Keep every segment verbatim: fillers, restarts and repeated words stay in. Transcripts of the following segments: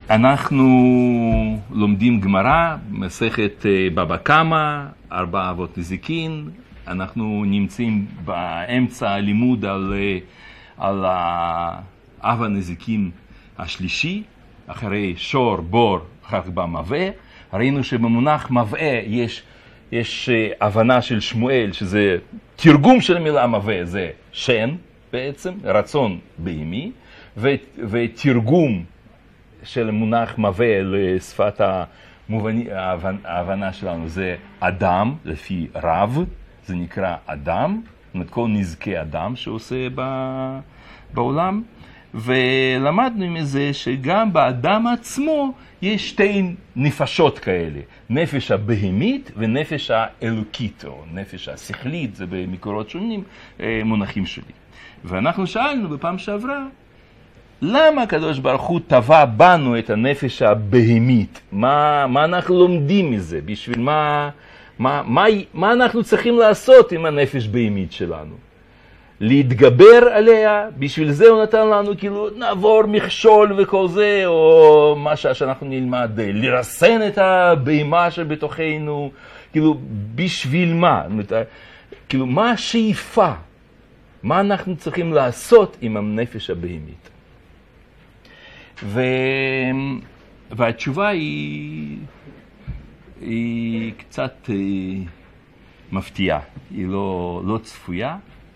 אנחנו לומדים גמרא, מסכת בבא קמא, ארבע אבות נזיקין. אנחנו נמצאים באמצע הלימוד על, על האב הנזיקין השלישי, אחרי שור, בור, אחר כך בא מבעה. ראינו שבמונח מבעה יש, יש הבנה של שמואל, שזה תרגום של המילה מבעה, זה שן בעצם, רצון בהמי, ותרגום של מונח מבעה לשפת המובני, ההבנה שלנו זה אדם, לפי רב, זה נקרא אדם, זאת אומרת כל נזקי אדם שעושה בעולם, ולמדנו מזה שגם באדם עצמו יש שתי נפשות כאלה, נפש הבהמית ונפש האלוקית, או נפש השכלית, זה במקורות שונים מונחים שלי. ואנחנו שאלנו בפעם שעברה, למה הקדוש ברוך הוא טבע בנו את הנפש הבהמית? מה, מה אנחנו לומדים מזה? בשביל מה, מה, מה, מה אנחנו צריכים לעשות עם הנפש בהמית שלנו? להתגבר עליה, בשביל זה הוא נתן לנו כאילו נעבור מכשול וכל זה, או מה שאנחנו נלמד, לרסן את הבהמה שבתוכנו, כאילו בשביל מה? כאילו מה השאיפה? מה אנחנו צריכים לעשות עם הנפש הבהמית? ו... והתשובה היא, היא קצת מפתיעה, היא לא, לא צפויה.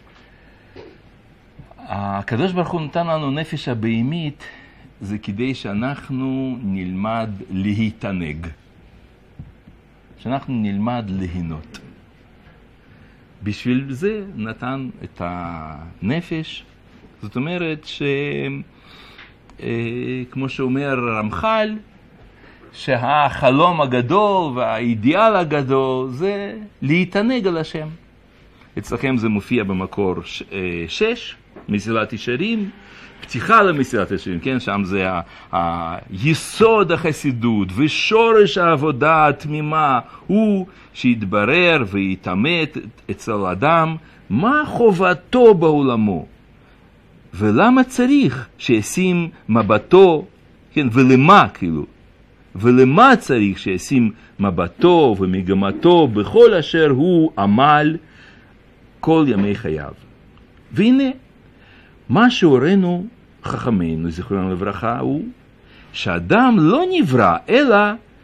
הקדוש ברוך הוא נתן לנו נפש הבהמית, זה כדי שאנחנו נלמד להתענג, שאנחנו נלמד ליהנות. בשביל זה נתן את הנפש, זאת אומרת ש... כמו שאומר רמח"ל, שהחלום הגדול והאידיאל הגדול זה להתענג על השם. אצלכם זה מופיע במקור שש, מסילת ישרים, פתיחה למסילת ישרים, כן? שם זה היסוד החסידות ושורש העבודה התמימה הוא שיתברר ויתאמת אצל אדם מה חובתו בעולמו. ולמה צריך שישים מבטו, כן, ולמה כאילו, ולמה צריך שישים מבטו ומגמתו בכל אשר הוא עמל כל ימי חייו. והנה, מה שהורינו חכמינו, זכרנו לברכה, הוא שאדם לא נברא, אלא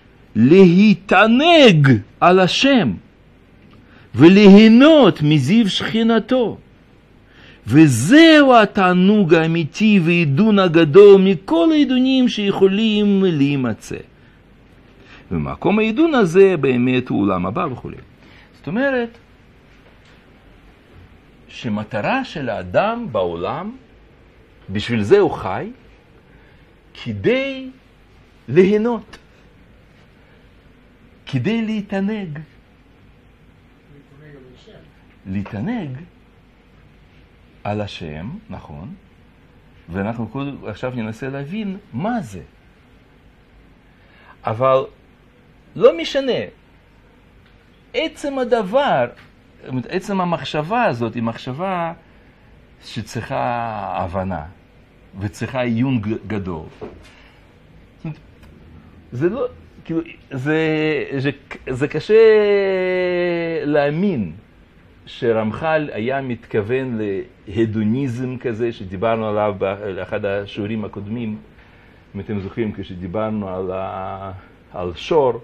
להתענג על השם, וליהנות מזיו שכינתו. וזהו התענוג האמיתי ועידון הגדול מכל העידונים שיכולים להימצא. ומקום העידון הזה באמת הוא עולם הבא וכו'. זאת אומרת, שמטרה של האדם בעולם, בשביל זה הוא חי, כדי ליהנות, כדי להתענג. להתענג על השם, נכון, ואנחנו עכשיו ננסה להבין מה זה. אבל לא משנה, עצם הדבר, עצם המחשבה הזאת היא מחשבה שצריכה הבנה וצריכה עיון גדול. זה לא, כאילו, זה, זה, זה קשה להאמין שרמח"ל היה מתכוון להדוניזם כזה שדיברנו עליו באחד השיעורים הקודמים, אם אתם זוכרים, כשדיברנו על, ה... על שור,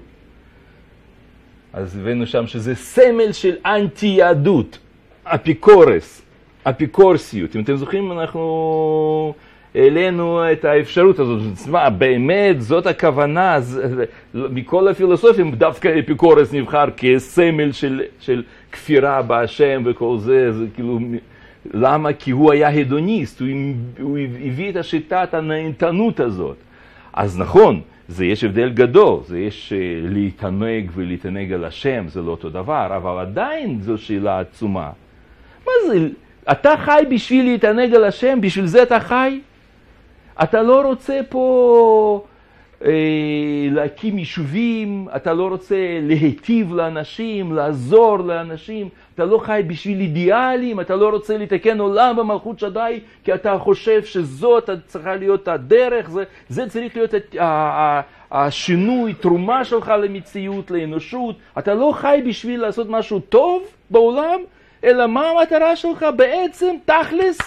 אז הבאנו שם שזה סמל של אנטי-יהדות, אפיקורס, אפיקורסיות. אם אתם זוכרים, אנחנו העלינו את האפשרות הזאת. מה, באמת, זאת הכוונה, זה, מכל הפילוסופים, דווקא אפיקורס נבחר כסמל של, של כפירה בהשם וכל זה, זה כאילו, למה? כי הוא היה הדוניסט, הוא, הוא הביא את השיטת הנהנתנות הזאת. אז נכון, זה יש הבדל גדול, זה יש להתענג ולהתענג על השם, זה לא אותו דבר, אבל עדיין זו שאלה עצומה. מה זה? אתה חי בשביל להתענג על השם, בשביל זה אתה חי? אתה לא רוצה פה אה, להקים יישובים, אתה לא רוצה להיטיב לאנשים, לעזור לאנשים, אתה לא חי בשביל אידיאלים, אתה לא רוצה לתקן עולם במלכות שדי, כי אתה חושב שזאת צריכה להיות הדרך, זה, זה צריך להיות השינוי, תרומה שלך למציאות, לאנושות. אתה לא חי בשביל לעשות משהו טוב בעולם, אלא מה המטרה שלך בעצם, תכלס?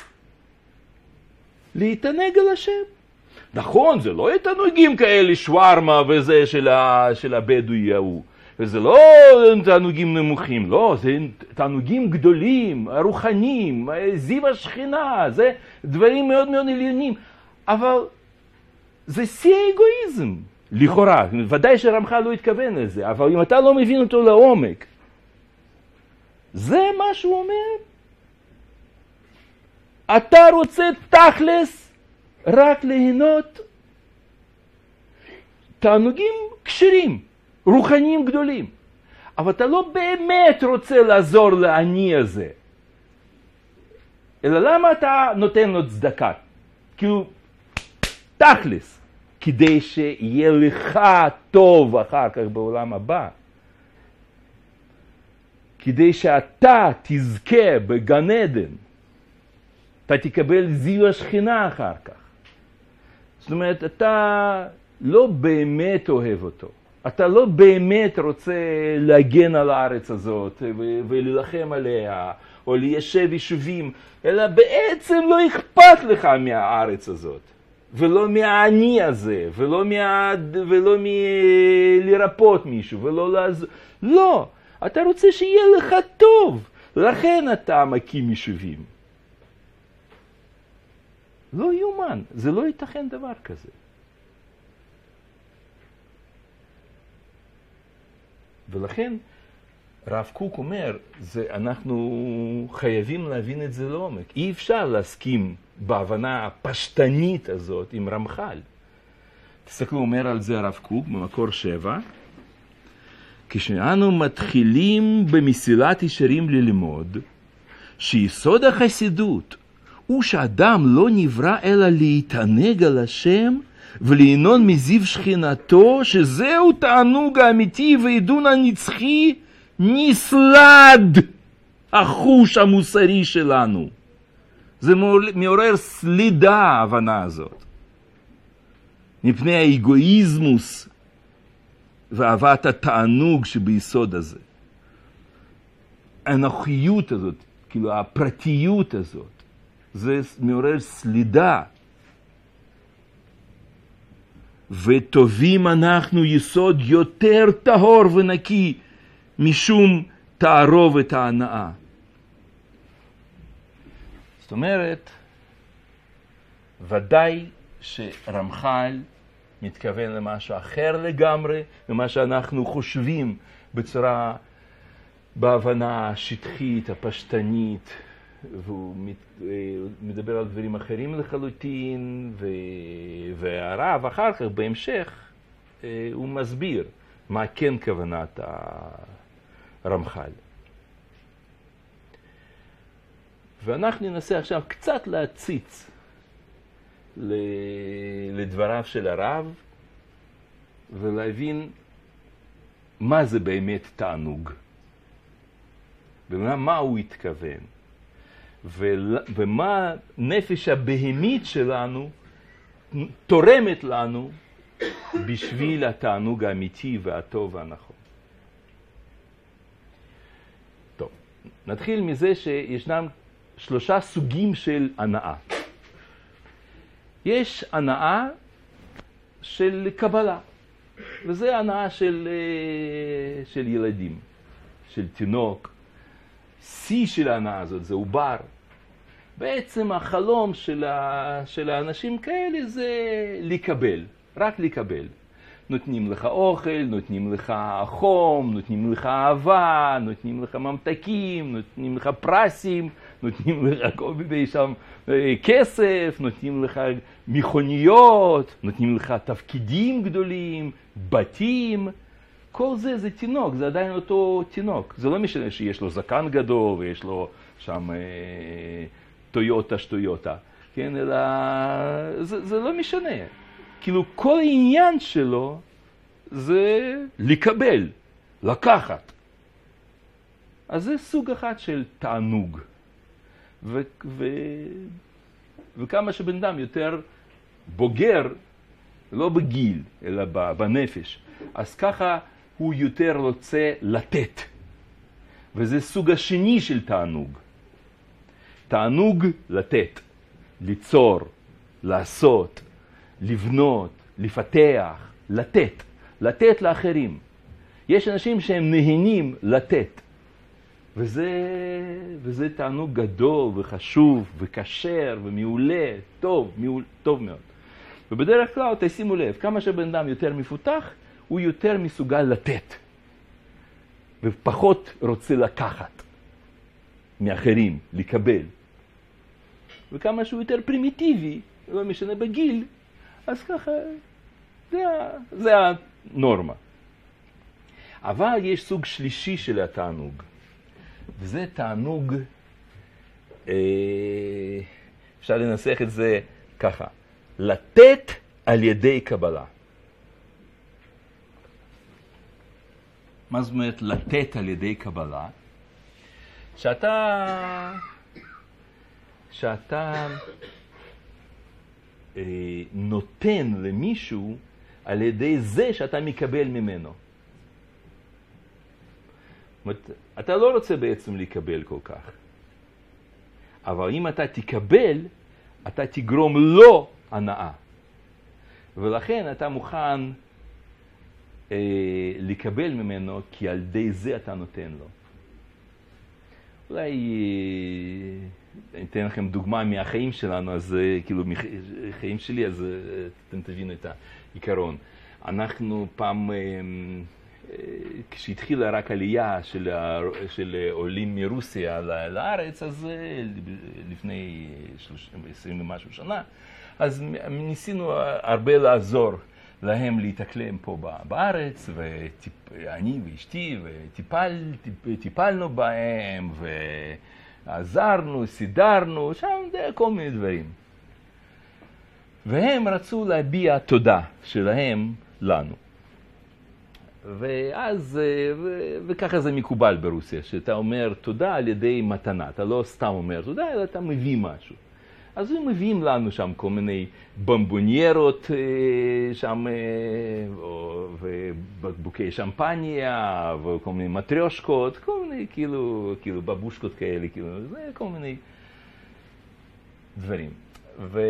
להתענג על השם. נכון, זה לא תענוגים כאלה, שווארמה וזה של, ה, של הבדואי ההוא. וזה לא תענוגים נמוכים, לא, זה תענוגים גדולים, רוחניים, זיו השכינה, זה דברים מאוד מאוד עליונים. אבל זה שיא האגואיזם, לכאורה. ודאי שרמח"ל לא התכוון לזה, אבל אם אתה לא מבין אותו לעומק, זה מה שהוא אומר. אתה רוצה תכלס רק ליהנות תענוגים כשרים, רוחניים גדולים. אבל אתה לא באמת רוצה לעזור לעני הזה. אלא למה אתה נותן לו צדקה? כאילו, תכלס, כדי שיהיה לך טוב אחר כך בעולם הבא. כדי שאתה תזכה בגן עדן. אתה תקבל זיו השכינה אחר כך. זאת אומרת, אתה לא באמת אוהב אותו. אתה לא באמת רוצה להגן על הארץ הזאת וללחם עליה, או ליישב יישובים, אלא בעצם לא אכפת לך מהארץ הזאת. ולא מהעני הזה, ולא, מה... ולא מלרפות מישהו, ולא לעזור. לא, אתה רוצה שיהיה לך טוב. לכן אתה מקים יישובים. לא יומן, זה לא ייתכן דבר כזה. ולכן רב קוק אומר, זה, אנחנו חייבים להבין את זה לעומק. אי אפשר להסכים בהבנה הפשטנית הזאת עם רמח"ל. תסתכלו, אומר על זה הרב קוק במקור שבע, כשאנו מתחילים במסילת ישרים ללמוד, שיסוד החסידות הוא שאדם לא נברא אלא להתענג על השם וליהנות מזיו שכינתו, שזהו תענוג האמיתי ועידון הנצחי נסלד החוש המוסרי שלנו. זה מעורר סלידה ההבנה הזאת. מפני האגואיזמוס ואהבת התענוג שביסוד הזה. האנוכיות הזאת, כאילו הפרטיות הזאת, זה מעורר סלידה. וטובים אנחנו יסוד יותר טהור ונקי משום תערובת ההנאה. זאת אומרת, ודאי שרמח"ל מתכוון למשהו אחר לגמרי, ממה שאנחנו חושבים בצורה, בהבנה השטחית, הפשטנית, והוא מדבר על דברים אחרים לחלוטין, והרב אחר כך בהמשך הוא מסביר מה כן כוונת הרמח"ל. ואנחנו ננסה עכשיו קצת להציץ לדבריו של הרב ולהבין מה זה באמת תענוג ומה הוא התכוון ומה נפש הבהמית שלנו תורמת לנו בשביל התענוג האמיתי והטוב והנכון. טוב, נתחיל מזה שישנם שלושה סוגים של הנאה. יש הנאה של קבלה, וזה הנאה של, של ילדים, של תינוק. שיא של ההנאה הזאת זה עובר. בעצם החלום של, ה, של האנשים כאלה זה לקבל, רק לקבל. נותנים לך אוכל, נותנים לך חום, נותנים לך אהבה, נותנים לך ממתקים, נותנים לך פרסים, נותנים לך כל מיני שם כסף, נותנים לך מכוניות, נותנים לך תפקידים גדולים, בתים. כל זה זה תינוק, זה עדיין אותו תינוק. זה לא משנה שיש לו זקן גדול ויש לו שם אה, טויוטה שטויוטה, כן? אלא זה, זה לא משנה. כאילו כל העניין שלו זה לקבל, לקחת. אז זה סוג אחד של תענוג. ו- ו- וכמה שבן אדם יותר בוגר, לא בגיל, אלא בנפש, אז ככה הוא יותר רוצה לתת. וזה סוג השני של תענוג. תענוג לתת, ליצור, לעשות, לבנות, לפתח, לתת, לתת לאחרים. יש אנשים שהם נהנים לתת. וזה, וזה תענוג גדול וחשוב וכשר ומעולה, טוב, מעול, טוב מאוד. ובדרך כלל, תשימו לב, כמה שבן אדם יותר מפותח, הוא יותר מסוגל לתת. ופחות רוצה לקחת מאחרים, לקבל. וכמה שהוא יותר פרימיטיבי, לא משנה בגיל, אז ככה, זה, זה הנורמה. אבל יש סוג שלישי של התענוג. וזה תענוג, אה, אפשר לנסח את זה ככה, לתת על ידי קבלה. מה זאת אומרת לתת על ידי קבלה? שאתה, שאתה אה, נותן למישהו על ידי זה שאתה מקבל ממנו. אתה לא רוצה בעצם לקבל כל כך. אבל אם אתה תקבל, אתה תגרום לו הנאה. ולכן אתה מוכן אה, לקבל ממנו, כי על ידי זה אתה נותן לו. אולי אה, אני אתן לכם דוגמה מהחיים שלנו, אז אה, כאילו מהחיים שלי, אז אה, אתם תבינו את העיקרון. אנחנו פעם... אה, כשהתחילה רק עלייה של, של עולים מרוסיה לארץ, אז לפני עשרים ומשהו שנה, אז ניסינו הרבה לעזור להם להתאקלם פה בארץ, ואני ואשתי, וטיפלנו בהם, ועזרנו, סידרנו, שם כל מיני דברים. והם רצו להביע תודה שלהם לנו. ואז, ו- וככה זה מקובל ברוסיה, שאתה אומר תודה על ידי מתנה, אתה לא סתם אומר תודה, אלא אתה מביא משהו. אז הם מביאים לנו שם כל מיני במבוניירות שם, ובקבוקי שמפניה, וכל מיני מטריושקות, כל מיני כאילו, כאילו בבושקות כאלה, כאילו, זה כל מיני דברים. ו...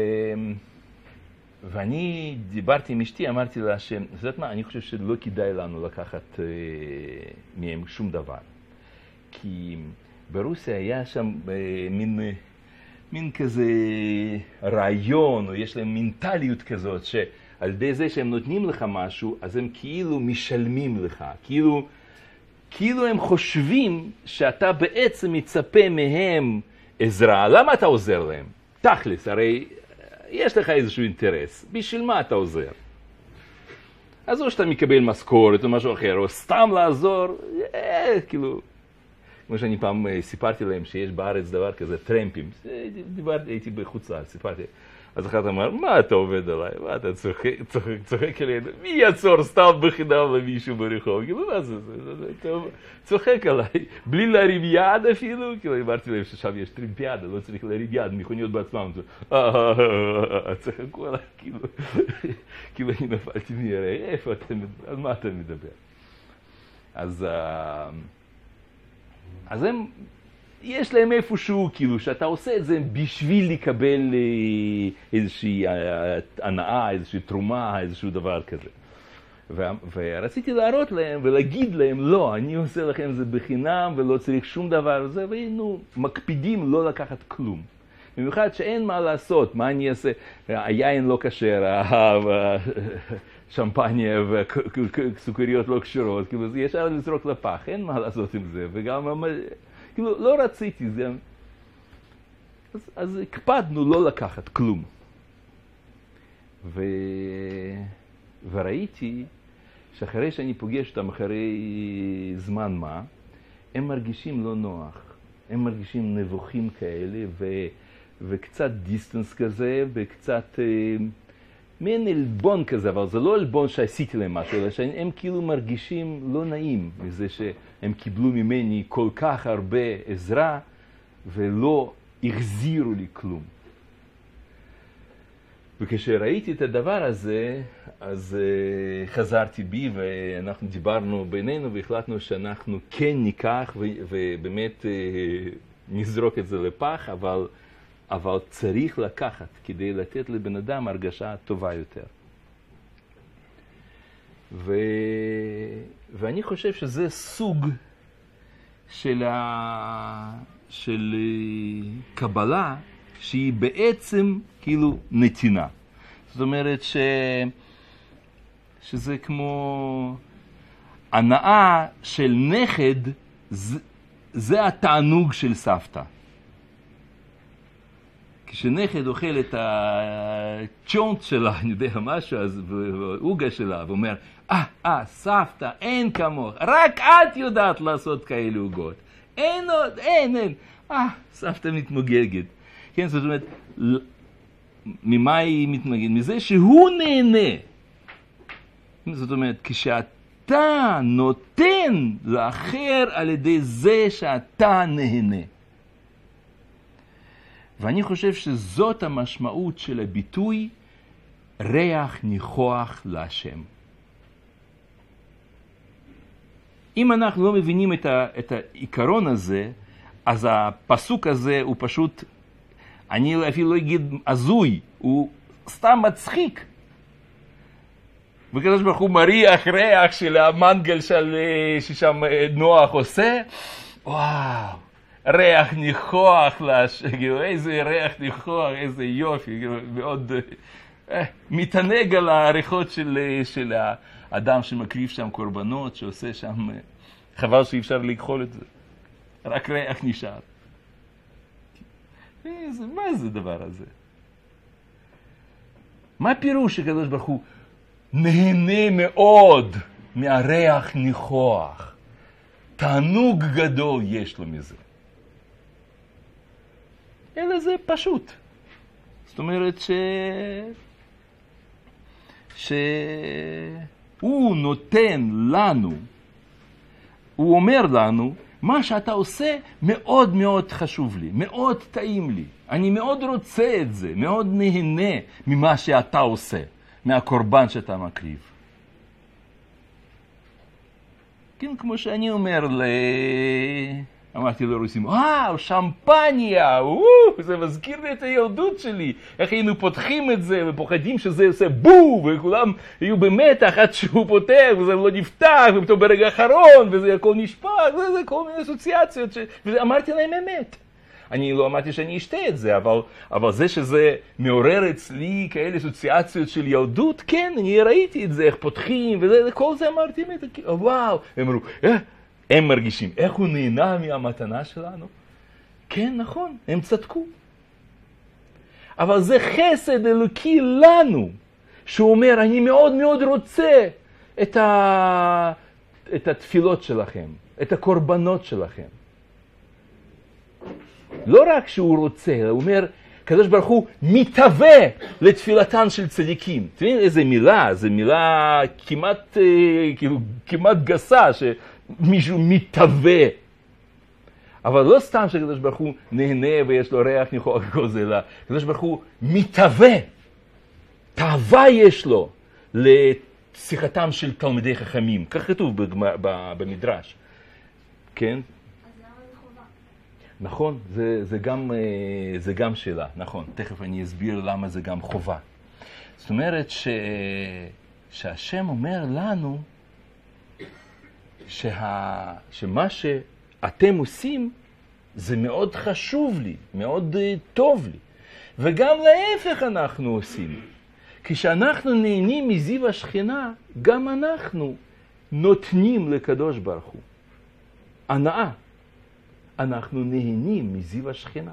ואני דיברתי עם אשתי, אמרתי לה ש... זאת מה, אני חושב שלא כדאי לנו לקחת אה, מהם שום דבר. כי ברוסיה היה שם אה, מין, אה, מין כזה רעיון, או יש להם מנטליות כזאת, שעל ידי זה שהם נותנים לך משהו, אז הם כאילו משלמים לך. כאילו, כאילו הם חושבים שאתה בעצם מצפה מהם עזרה. למה אתה עוזר להם? תכלס, הרי... יש לך איזשהו אינטרס, בשביל מה אתה עוזר? אז או שאתה מקבל משכורת או משהו אחר, או סתם לעזור, אה, כאילו, כמו שאני פעם סיפרתי להם שיש בארץ דבר כזה, טרמפים, דיברתי, הייתי בחוץ לארץ, סיפרתי, אז אחד אמר, מה אתה עובד עליי? מה אתה צוחק, צוחק, צוחק עלינו? מי יעצור סתם בחינם למישהו ברחוב? כאילו, מה זה? אתה צוחק עליי, בלי להרים יד אפילו? כאילו, אמרתי להם ששם יש טרמפיאדה, לא צריך להרים יד, מכוניות בעצמם. צחקו עליי, כאילו, כאילו אני נפלתי מהרי, איפה אתה, על מה אתה מדבר? אז, אז הם... יש להם איפשהו, כאילו, שאתה עושה את זה בשביל לקבל איזושהי הנאה, איזושהי תרומה, איזשהו דבר כזה. ורציתי להראות להם ולהגיד להם, לא, אני עושה לכם זה בחינם ולא צריך שום דבר וזה, והיינו מקפידים לא לקחת כלום. במיוחד שאין מה לעשות, מה אני אעשה? היין לא כשר, השמפניה וסוכריות לא קשרות, כאילו, זה ישר לזרוק לפח, אין מה לעשות עם זה, וגם... כאילו, לא רציתי זה. אז, אז הקפדנו לא לקחת כלום. ו... וראיתי שאחרי שאני פוגש אותם אחרי זמן מה, הם מרגישים לא נוח. הם מרגישים נבוכים כאלה, ו... וקצת דיסטנס כזה, וקצת... מעין אלבון כזה, אבל זה לא אלבון שעשיתי להם משהו, אלא שהם כאילו מרגישים לא נעים מזה שהם קיבלו ממני כל כך הרבה עזרה ולא החזירו לי כלום. וכשראיתי את הדבר הזה, אז uh, חזרתי בי ואנחנו דיברנו בינינו והחלטנו שאנחנו כן ניקח ו- ובאמת uh, נזרוק את זה לפח, אבל, אבל צריך לקחת כדי לתת לבן אדם הרגשה טובה יותר. ו... ואני חושב שזה סוג של, ה... של קבלה שהיא בעצם כאילו נתינה. זאת אומרת ש... שזה כמו הנאה של נכד, זה, זה התענוג של סבתא. כשנכד אוכל את הצ'ונט שלה, אני יודע משהו, אז והעוגה שלה, ואומר, אה, אה, סבתא, אין כמוך, רק את יודעת לעשות כאלה עוגות. אין עוד, אין, אין. אה, סבתא מתמוגגת. כן, זאת אומרת, ממה היא מתמגנת? מזה שהוא נהנה. זאת אומרת, כשאתה נותן לאחר על ידי זה שאתה נהנה. ואני חושב שזאת המשמעות של הביטוי ריח ניחוח להשם. אם אנחנו לא מבינים את, ה, את העיקרון הזה, אז הפסוק הזה הוא פשוט, אני אפילו לא אגיד הזוי, הוא סתם מצחיק. וכדוש ברוך הוא מריח ריח של המנגל של, ששם נוח עושה, וואו, ריח ניחוח, כאילו, איזה ריח ניחוח, איזה יופי, כאילו, מאוד אה, מתענג על העריכות של, של האדם שמקריב שם קורבנות, שעושה שם, חבל שאי אפשר לאכול את זה, רק ריח נשאר. איזה, מה זה הדבר הזה? מה הפירוש שקדוש ברוך הוא נהנה מאוד מהריח ניחוח? תענוג גדול יש לו מזה. אלא זה פשוט. זאת אומרת ש... שהוא נותן לנו, הוא אומר לנו, מה שאתה עושה מאוד מאוד חשוב לי, מאוד טעים לי. אני מאוד רוצה את זה, מאוד נהנה ממה שאתה עושה, מהקורבן שאתה מקריב. כן, כמו שאני אומר ל... אמרתי לרוסים, אה, שמפניה, זה מזכיר לי את הילדות שלי. איך היינו פותחים את זה ופוחדים שזה עושה בו, וכולם היו במתח עד שהוא פותח, וזה לא נפתח, ופתאום ברגע האחרון, וזה הכל נשפך, זה, זה כל מיני אסוציאציות, ש... ואמרתי להם אמת. אני לא אמרתי שאני אשתה את זה, אבל, אבל זה שזה מעורר אצלי כאלה אסוציאציות של ילדות, כן, אני ראיתי את זה, איך פותחים, וזה, כל זה אמרתי, וואו, הם אמרו, אה, הם מרגישים, איך הוא נהנה מהמתנה שלנו? כן, נכון, הם צדקו. אבל זה חסד אלוקי לנו, שהוא אומר, אני מאוד מאוד רוצה את, ה... את התפילות שלכם, את הקורבנות שלכם. לא רק שהוא רוצה, הוא אומר, הקדוש ברוך הוא מתהווה לתפילתן של צדיקים. אתם יודעים איזה מילה? זו מילה כמעט, כאילו, כמעט גסה, שמישהו מתהווה. אבל לא סתם שהקדוש ברוך הוא נהנה ויש לו ריח ניחוח וכל זה, אלא הקדוש ברוך הוא מתהווה. תאווה יש לו לשיחתם של תלמידי חכמים. כך כתוב במדרש. כן? נכון, זה, זה, גם, זה גם שאלה, נכון. תכף אני אסביר למה זה גם חובה. זאת אומרת ש, שהשם אומר לנו שה, שמה שאתם עושים זה מאוד חשוב לי, מאוד טוב לי. וגם להפך אנחנו עושים. כשאנחנו נהנים מזיו השכינה, גם אנחנו נותנים לקדוש ברוך הוא. הנאה. אנחנו נהנים מזיו השכינה.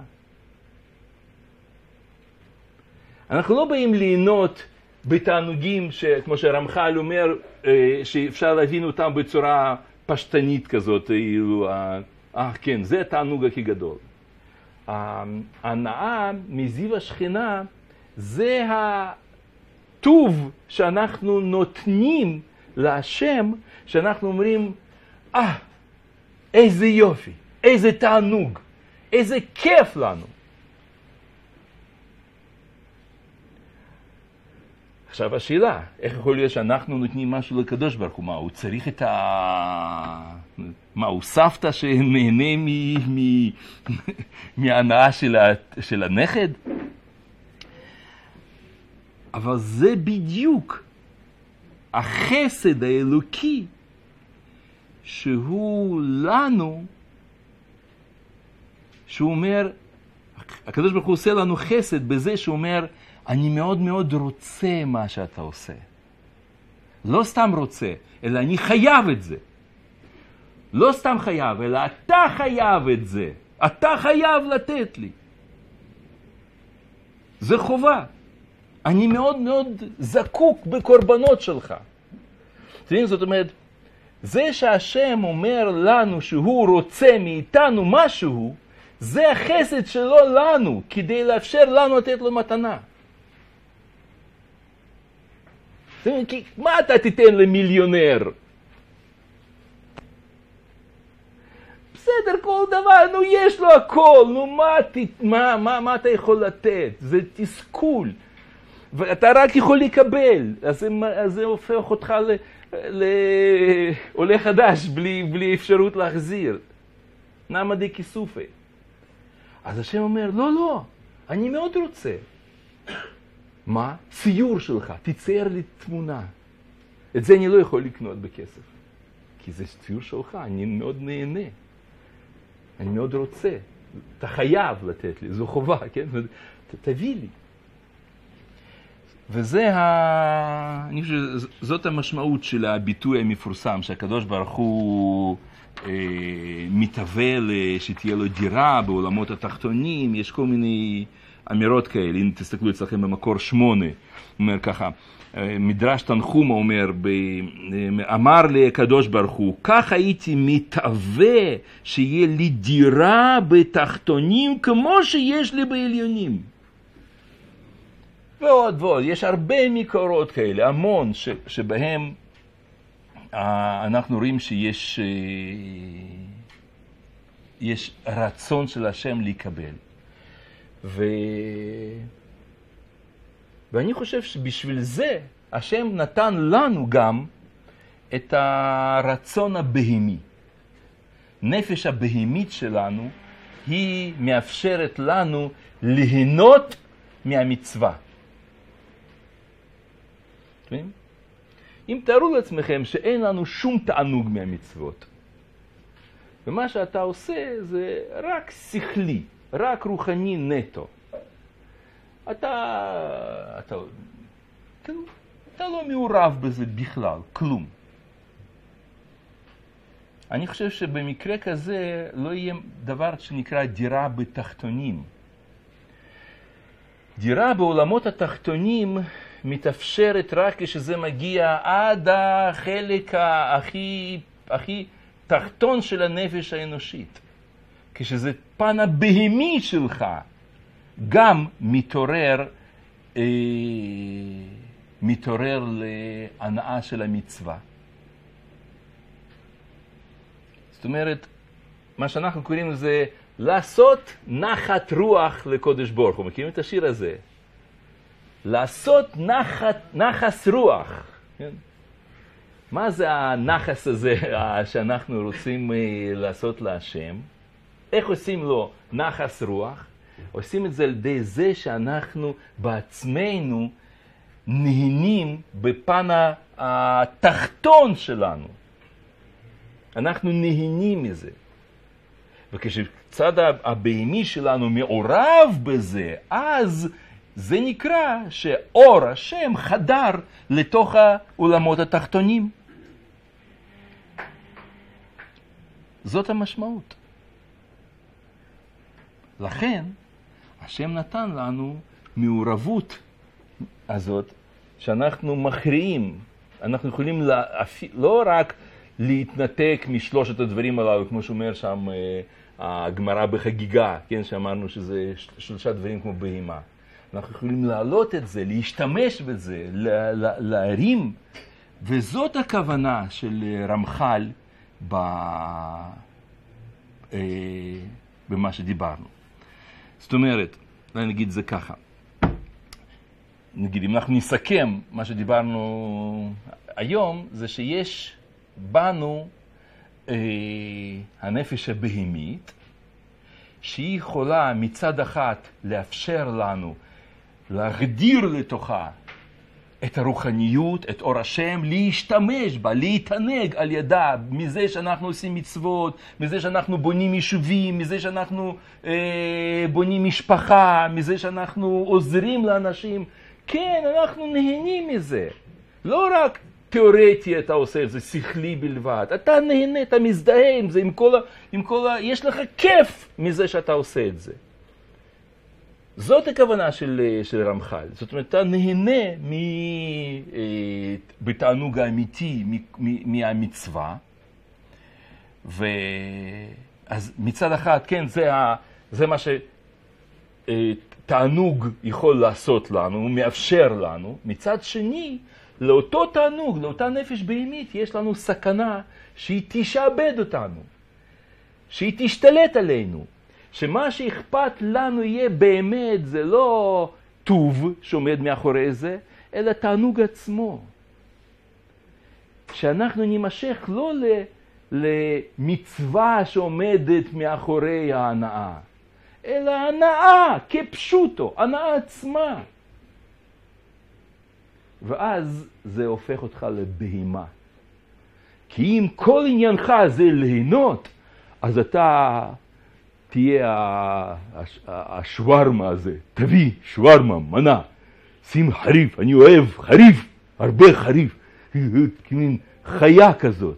אנחנו לא באים ליהנות בתענוגים, כמו שהרמח"ל אומר, שאפשר להבין אותם בצורה פשטנית כזאת, אה, כן, זה התענוג הכי גדול. ההנאה מזיו השכינה זה הטוב שאנחנו נותנים להשם, שאנחנו אומרים, אה, איזה יופי, איזה תענוג, איזה כיף לנו. עכשיו השאלה, איך יכול להיות שאנחנו נותנים משהו לקדוש ברוך הוא? מה, הוא צריך את ה... מה, הוא סבתא שנהנה מ... מ... מההנאה של, ה... של הנכד? אבל זה בדיוק החסד האלוקי שהוא לנו, שהוא אומר, הקדוש ברוך הוא עושה לנו חסד בזה שהוא אומר, אני מאוד מאוד רוצה מה שאתה עושה. לא סתם רוצה, אלא אני חייב את זה. לא סתם חייב, אלא אתה חייב את זה. אתה חייב לתת לי. זה חובה. אני מאוד מאוד זקוק בקורבנות שלך. זאת אומרת, זה שהשם אומר לנו שהוא רוצה מאיתנו משהו, זה החסד שלו לנו, כדי לאפשר לנו לתת לו מתנה. כי מה אתה תיתן למיליונר? בסדר, כל דבר, נו יש לו הכל, נו מה, מה, מה, מה אתה יכול לתת? זה תסכול. ואתה רק יכול לקבל, אז זה, אז זה הופך אותך לעולה חדש, בלי, בלי אפשרות להחזיר. נמה די כיסופי. אז השם אומר, לא, לא, אני מאוד רוצה. מה? ציור שלך, תצייר לי תמונה. את זה אני לא יכול לקנות בכסף. כי זה ציור שלך, אני מאוד נהנה. אני מאוד רוצה. אתה חייב לתת לי, זו חובה, כן? תביא לי. וזה ה... אני חושב שזאת המשמעות של הביטוי המפורסם, שהקדוש ברוך הוא אה, מתהווה שתהיה לו דירה בעולמות התחתונים, יש כל מיני אמירות כאלה, אם תסתכלו אצלכם במקור שמונה, אומר ככה, מדרש תנחומה אומר, ב... אמר לי הקדוש ברוך הוא, כך הייתי מתהווה שיהיה לי דירה בתחתונים כמו שיש לי בעליונים. ועוד ועוד, יש הרבה מקורות כאלה, המון ש, שבהם אה, אנחנו רואים שיש אה, יש רצון של השם להיקבל. ו... ואני חושב שבשביל זה השם נתן לנו גם את הרצון הבהמי. נפש הבהמית שלנו היא מאפשרת לנו ליהנות מהמצווה. אם תארו לעצמכם שאין לנו שום תענוג מהמצוות, ומה שאתה עושה זה רק שכלי, רק רוחני נטו, אתה, אתה, אתה, אתה לא מעורב בזה בכלל, כלום. אני חושב שבמקרה כזה לא יהיה דבר שנקרא דירה בתחתונים. דירה בעולמות התחתונים מתאפשרת רק כשזה מגיע עד החלק הכי, הכי תחתון של הנפש האנושית. כשזה פן הבהמי שלך גם מתעורר, אה, מתעורר להנאה של המצווה. זאת אומרת, מה שאנחנו קוראים זה לעשות נחת רוח לקודש ברוך הוא. מכירים את השיר הזה? לעשות נחת, נחס רוח. כן? מה זה הנחס הזה שאנחנו רוצים לעשות להשם? איך עושים לו נחס רוח? עושים את זה על ידי זה שאנחנו בעצמנו נהנים בפן התחתון שלנו. אנחנו נהנים מזה. וכשצד הבהמי שלנו מעורב בזה, אז זה נקרא שאור השם חדר לתוך העולמות התחתונים. זאת המשמעות. לכן, השם נתן לנו מעורבות הזאת, שאנחנו מכריעים. אנחנו יכולים לה, לא רק להתנתק משלושת הדברים הללו, כמו שאומר שם הגמרא בחגיגה, כן, שאמרנו שזה שלושה דברים כמו בהימה. אנחנו יכולים להעלות את זה, להשתמש בזה, להרים, וזאת הכוונה של רמח"ל ב... במה שדיברנו. זאת אומרת, נגיד זה ככה. נגיד, אם אנחנו נסכם מה שדיברנו היום, זה שיש בנו אה, הנפש הבהמית, שהיא יכולה מצד אחד לאפשר לנו להגדיר לתוכה את הרוחניות, את אור השם, להשתמש בה, להתענג על ידה, מזה שאנחנו עושים מצוות, מזה שאנחנו בונים יישובים, מזה שאנחנו אה, בונים משפחה, מזה שאנחנו עוזרים לאנשים. כן, אנחנו נהנים מזה. לא רק תיאורטי אתה עושה את זה, שכלי בלבד. אתה נהנה, אתה מזדהה עם זה, עם כל ה... עם כל ה... יש לך כיף מזה שאתה עושה את זה. זאת הכוונה של, של רמח"ל. זאת אומרת, אתה נהנה מ... בתענוג האמיתי מ... מ... מהמצווה. ו... אז מצד אחד, כן, זה, ה... זה מה שתענוג יכול לעשות לנו, הוא מאפשר לנו. מצד שני, לאותו תענוג, לאותה נפש בהמית, יש לנו סכנה שהיא תשעבד אותנו, שהיא תשתלט עלינו. שמה שאכפת לנו יהיה באמת, זה לא טוב שעומד מאחורי זה, אלא תענוג עצמו. שאנחנו נמשך לא למצווה שעומדת מאחורי ההנאה, אלא הנאה כפשוטו, הנאה עצמה. ואז זה הופך אותך לבהימה. כי אם כל עניינך זה ליהנות, אז אתה תהיה השווארמה הזה. תביא שווארמה, מנה. שים חריף, אני אוהב חריף, הרבה חריף. כמין חיה כזאת.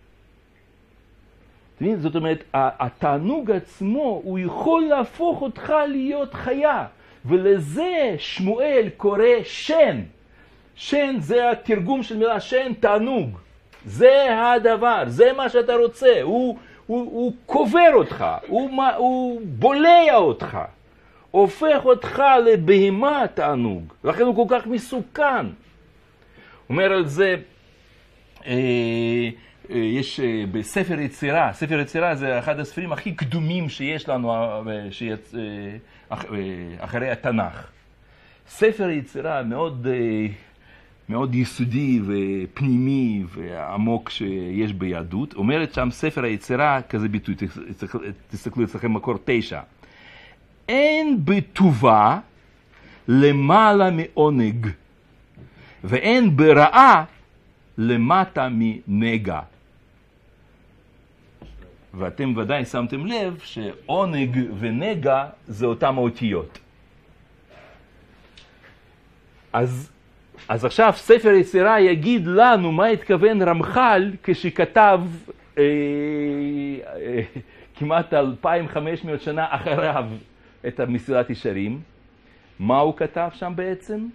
זאת אומרת, התענוג עצמו, הוא יכול להפוך אותך להיות חיה. ולזה שמואל קורא שן. שן זה התרגום של מילה שן, תענוג. זה הדבר, זה מה שאתה רוצה. הוא, הוא, הוא קובר אותך, הוא, הוא בולע אותך, הופך אותך לבהמה תענוג. לכן הוא כל כך מסוכן. אומר על זה, אה, אה, יש אה, בספר יצירה, ספר יצירה זה אחד הספרים הכי קדומים שיש לנו אה, שיצ, אה, אח, אה, אחרי התנ"ך. ספר יצירה מאוד... אה, מאוד יסודי ופנימי ועמוק שיש ביהדות. אומרת שם ספר היצירה, כזה ביטוי, תסתכלו אצלכם מקור תשע. אין בטובה למעלה מעונג, ואין ברעה למטה מנגע. ואתם ודאי שמתם לב שעונג ונגע זה אותם האותיות. אז אז עכשיו ספר יצירה יגיד לנו מה התכוון רמח"ל כשכתב אה, אה, כמעט אלפיים וחמש מאות שנה אחריו את מסילת ישרים. מה הוא כתב שם בעצם?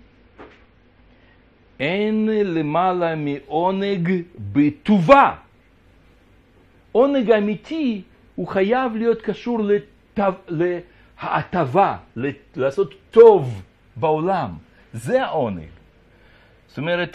אין למעלה מעונג בטובה. עונג אמיתי הוא חייב להיות קשור לטוב, להטבה, לעשות טוב בעולם. זה העונג. זאת אומרת,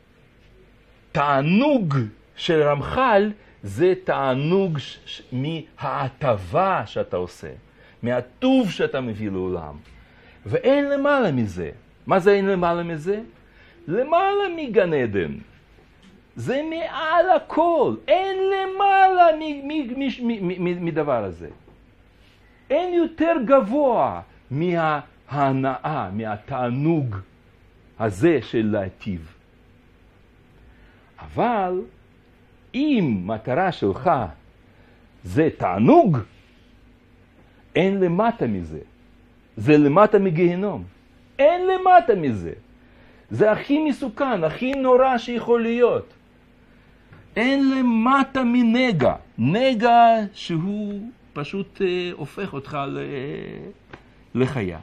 תענוג של רמח"ל זה תענוג מההטבה שאתה עושה, מהטוב שאתה מביא לעולם. ואין למעלה מזה. מה זה אין למעלה מזה? למעלה מגן עדן. זה מעל הכל. אין למעלה מדבר הזה. אין יותר גבוה מההנאה, מהתענוג הזה של להטיב. אבל אם מטרה שלך זה תענוג, אין למטה מזה. זה למטה מגיהנום. אין למטה מזה. זה הכי מסוכן, הכי נורא שיכול להיות. אין למטה מנגע. נגע שהוא פשוט אה, הופך אותך לחיה.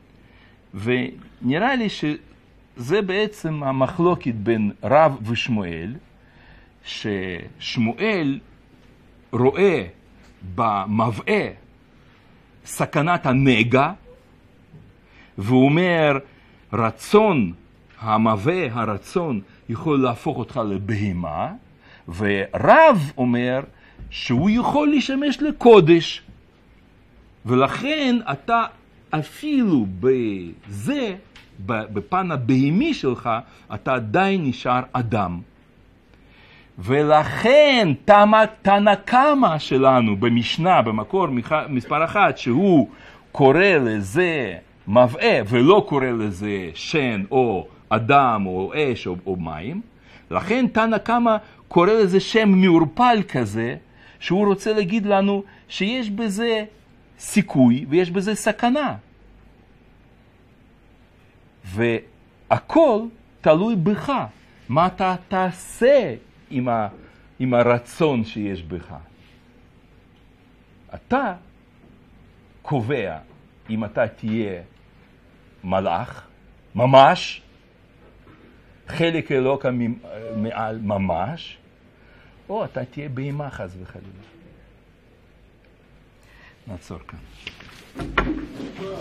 ונראה לי שזה בעצם המחלוקת בין רב ושמואל, ששמואל רואה במבעה סכנת הנגע, והוא אומר, רצון, המווה, הרצון, יכול להפוך אותך לבהמה, ורב אומר שהוא יכול לשמש לקודש. ולכן אתה אפילו בזה, בפן הבהמי שלך, אתה עדיין נשאר אדם. ולכן תנא קמא שלנו במשנה, במקור מספר אחת, שהוא קורא לזה מבעה ולא קורא לזה שן או אדם או אש או, או מים, לכן תנא קמא קורא לזה שם מעורפל כזה, שהוא רוצה להגיד לנו שיש בזה סיכוי ויש בזה סכנה. והכל תלוי בך, מה אתה תעשה עם, ה, עם הרצון שיש בך. אתה קובע אם אתה תהיה מלאך, ממש, חלק אלוקא מעל ממש, או אתה תהיה בהמה חס וחלילה. נעצור כאן.